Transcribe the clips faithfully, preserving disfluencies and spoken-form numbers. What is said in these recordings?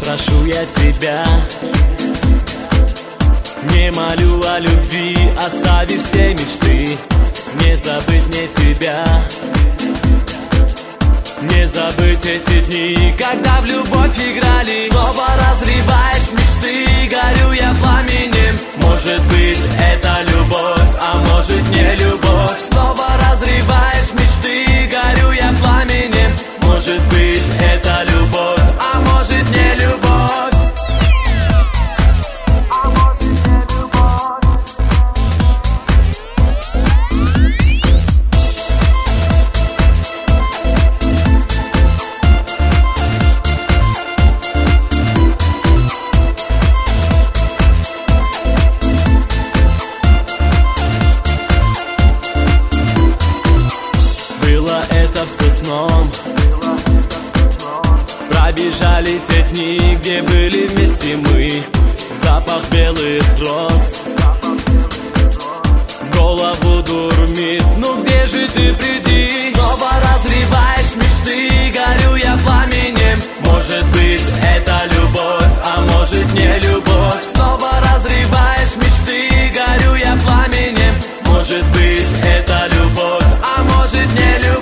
прошу я тебя, не молю о любви, оставив все мечты. Не забыть мне тебя, не забыть эти дни, когда в любовь играли. Снова разрываешь мечты, горю я пламенем. Может быть, это любовь, а может не любовь. Снова разрываешь мечты, горю я пламенем. Может быть, это любовь, а может не любовь. Все сном. Пробежали те дни, где были вместе мы. Запах белых роз голову дурмит. Ну где же ты, приди? Снова разрываешь мечты, горю я пламенем. Может быть, это любовь, а может не любовь. Снова разрываешь мечты, горю я пламенем. Может быть, это любовь, а может не любовь.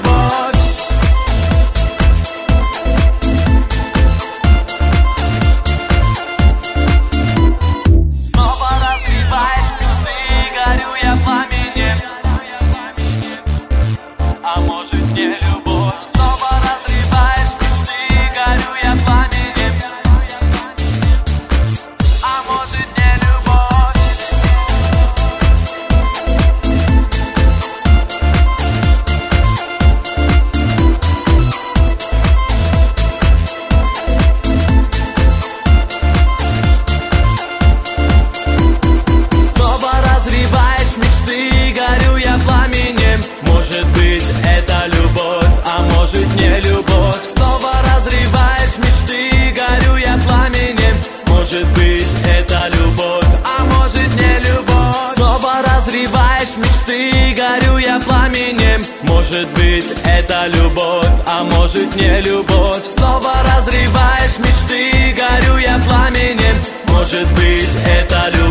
Может быть, это любовь, а может не любовь. Снова разрываешь мечты, горю я пламенем. Может быть, это любовь, а может не любовь. Снова разрываешь мечты, горю я пламенем. Может быть, это любовь, а может не любовь. Снова разрываешь мечты, горю я пламенем. Может быть, это любовь.